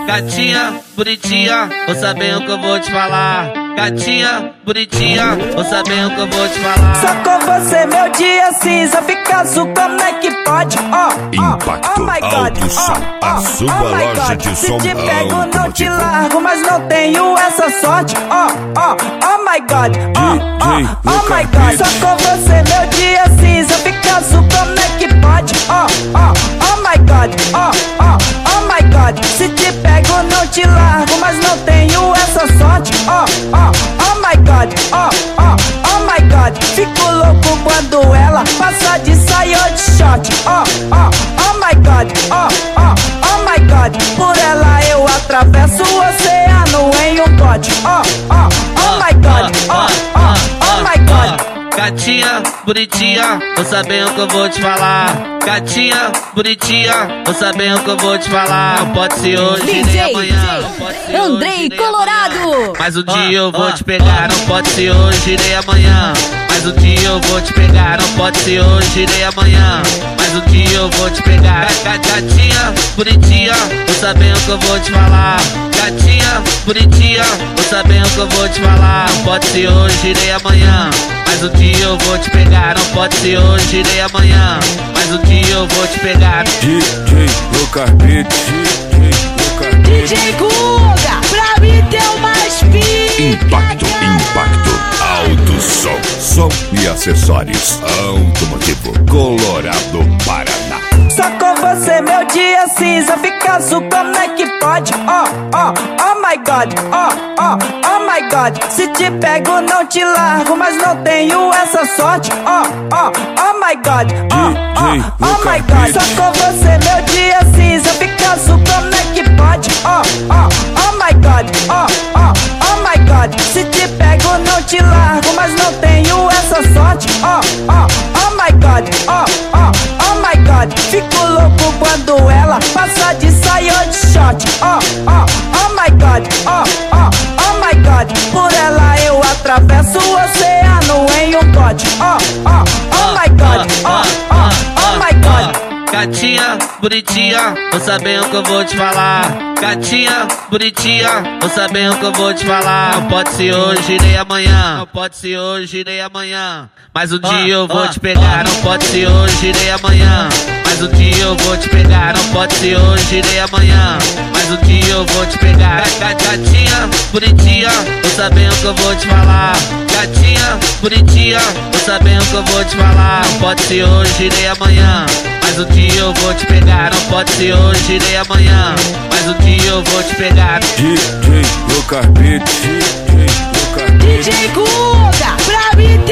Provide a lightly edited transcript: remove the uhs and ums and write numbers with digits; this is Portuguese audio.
Gatinha, bonitinha, ouça bem o que eu vou te falar. Gatinha, bonitinha, ouça bem o que eu vou te falar. Só com você meu dia cinza fica azul, como é que pode? Impacto Alto Som, a sua loja de som. Se te pego não te largo, mas não tenho essa sorte. Oh my God, oh my God. Só com você meu dia cinza fica azul, como é que pode? Oh my God, oh my God. Se te pego não te largo, mas não tenho essa sorte. Oh my God, oh my God. Fico louco quando ela passa de saia ou de short. Oh my God, oh my God. Por ela eu atravesso o oceano em um bote. Oh my God, oh my God. Gatinha, bonitinha, ouça bem o que eu vou te falar. Gatinha, bonitinha, ouça bem o que eu vou te falar. Não pode ser hoje nem amanhã. Andrei Colorado. Mas um dia eu vou te pegar, não pode ser hoje nem amanhã. Mas um dia eu vou te pegar, não pode ser hoje nem amanhã. Mas um dia eu vou te pegar. Gatinha, bonitinha, ouça bem o que eu vou te falar. Gatinha, bonitinha, ouça bem o que eu vou te falar. Não pode ser hoje nem amanhã. Mas um dia eu vou te pegar, não pode ser hoje nem amanhã. Mas um dia eu vou te pegar. DJ Lucas Beats, DJ Guga, pra mim tem o mais pique. Impacto Alto Som, som e acessórios automotivo, Colorado, Paraná. Só com você meu dia cinza fica azul, como é que pode? Oh my God, oh my God. Se te pego não te largo, mas não tenho essa sorte. Oh my God, oh my God. Só com você meu dia cinza fica azul, como é que pode? Oh my God, oh my God. Se te pego não te largo, mas não tenho essa sorte. Oh my God, oh my God. Fico louco quando ela passa de saia ou de short. Oh my God, oh my God. Por ela eu atravesso o oceano em um bote. Oh my God, oh my God. Gatinha, bonitinha, ouça bem o que eu vou te falar. Gatinha, bonitinha, ouça bem o que eu vou te falar. Não pode ser hoje nem amanhã. Não pode ser hoje nem amanhã. Mas um dia eu vou te pegar. Não pode ser hoje nem amanhã. Mas um dia eu vou te pegar. Não pode ser hoje nem amanhã. Mas um dia eu vou te pegar. Gatinha, bonitinha, ouça bem o que eu vou te falar. Gatinha, bonitinha, ouça bem o que eu vou te falar. Não pode ser hoje nem amanhã. Mas um dia eu vou te pegar, não pode ser hoje nem amanhã. Mas um dia eu vou te pegar. DJ Lucas Beats, DJ Guga, pra mim tem